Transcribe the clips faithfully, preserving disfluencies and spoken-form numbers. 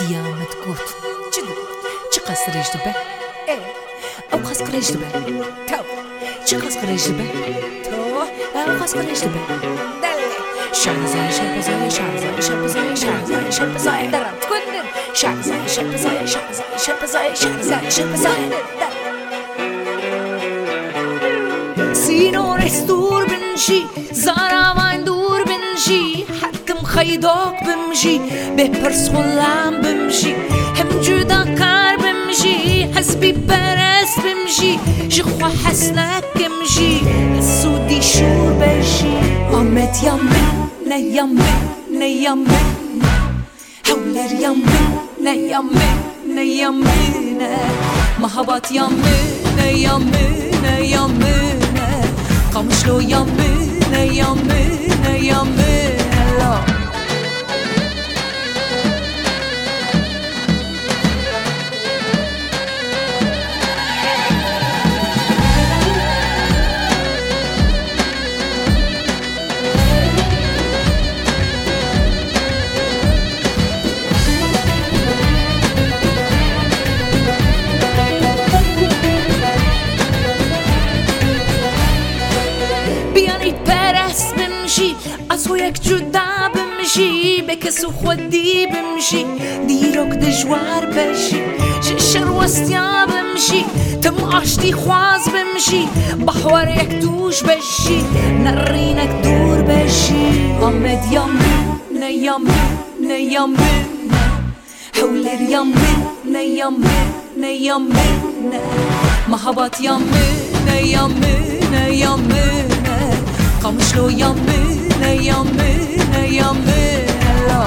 ديامت قوت جدو چقاس ريش دبه ايه او قاس قريش دبه تو چقاس قريش دبه تو او قاس قريش دبه دل شعزاي شبزاي شعزاي شبزاي شعزاي شبزاي درم تكندر شعزاي شبزاي شعزاي شبزاي شعزاي شبزاي سينور استور بنشي زارا وين دور بنشي حتم خيدوك بمشي بپرس غلام بمشي هم جدا كار بمشي حسبي برس بمشي جخوا حسنك بمشي السودي شور بشي آمد يمي نيمي نيمي حولر يمي نيمي نيمي محبات يمي نيمي نيمي قمشلو يمي نيمي نيمي از یک جدا بمشی به کسو خودی بمشی دیروک دجوار بشی ششر وستیا بمشی تم آشتی خواز بمشی بحوار یک دوش بشی نرینک دور بشی آمد یمی نیمی نیمی حولر یمی نیمی نیمی محبات یمی نیمی نیمی قمشلو یمی نيامي نيامي لا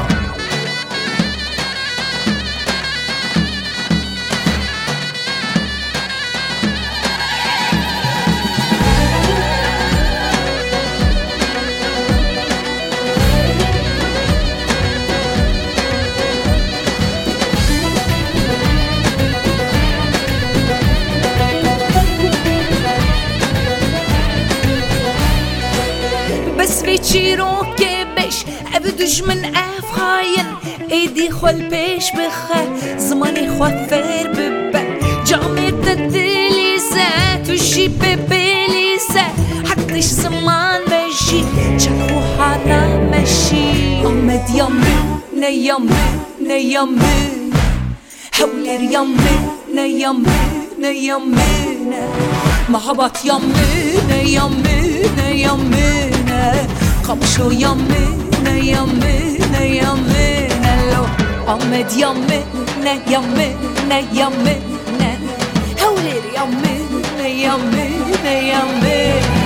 بس في تشيروك بش ابدوش من اف خاين ايدي خول بيش بخا زماني خوفر ببا جامي تدليسة توشي ببليسة حدش زمان بشي جاكو حالا مشي آمد يمي نيامي نيامي حولر يمي نيامي نيامي محبات يمي نيامي نيامي قمشلو يمي نيامي نيامي نلو آمد يمي نيامي نيامي حولر يمي نيامي نيامي